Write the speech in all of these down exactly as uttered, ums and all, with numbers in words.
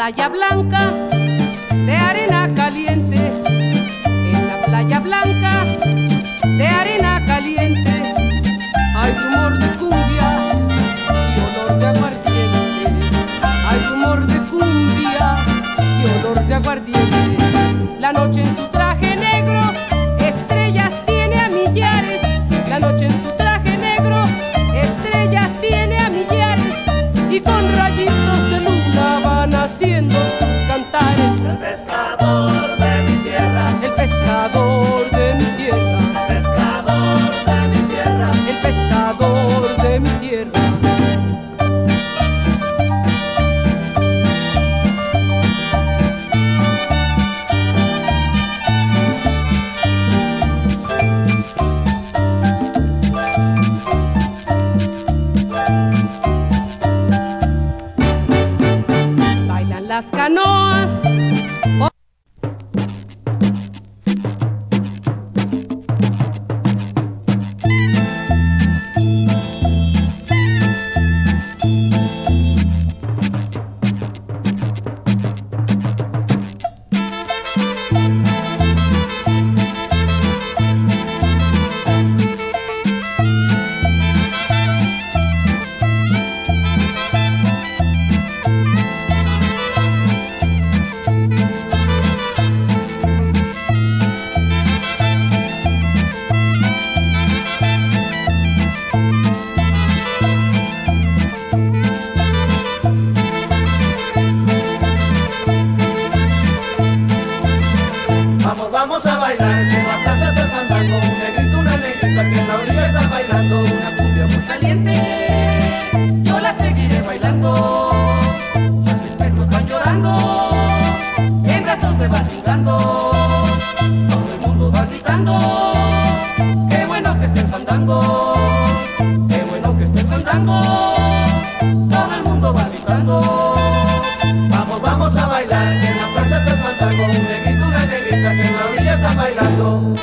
playa blanca de arena caliente, en la playa blanca de arena caliente, hay rumor de cumbia y olor de aguardiente, hay rumor de cumbia y olor de aguardiente. La noche en su traje negro estrellas tiene a millares, la noche en su traje negro estrellas tiene a millares, y con rayitos de luna van haciendo sus cantares. El pescador de mi tierra, El pescador de mi tierra, el pescador de mi tierra, el pescador de mi tierra. Bailan las canoas. Vamos a bailar, que en la plaza del fandango, un negrito, una negrita, que en la orilla está bailando una cumbia muy Caliente, yo la seguiré bailando. Los espejos van llorando, en brazos te van jugando, todo el mundo va gritando. Qué bueno que esté el fandango, qué bueno que esté el fandango, todo el mundo va gritando. Vamos, vamos a bailar, que en la plaza del fandango, un negrito, una negrita, que en la orilla está bailando.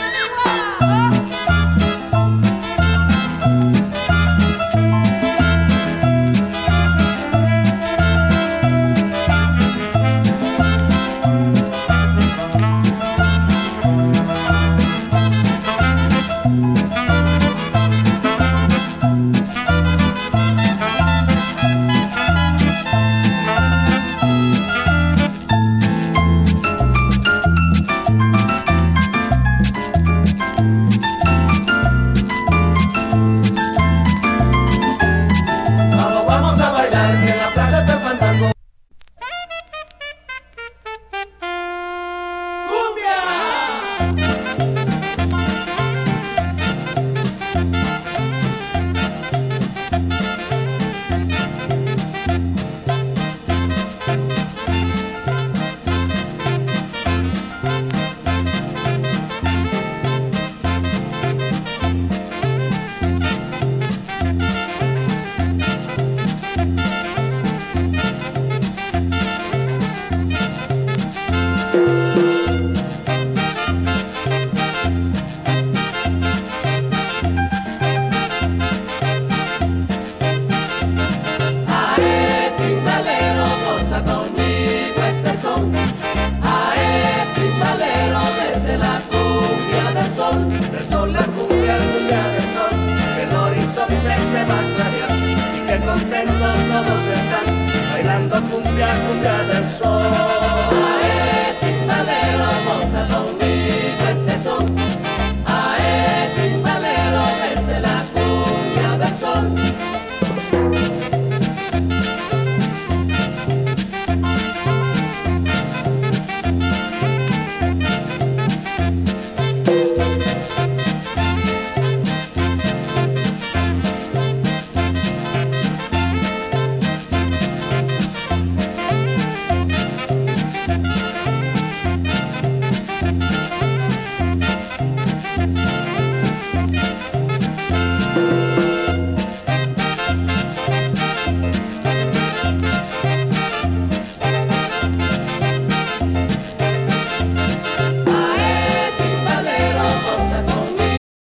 Del sol, la cumbia, cumbia del sol, que el horizonte se va a clarear y que contentos todos se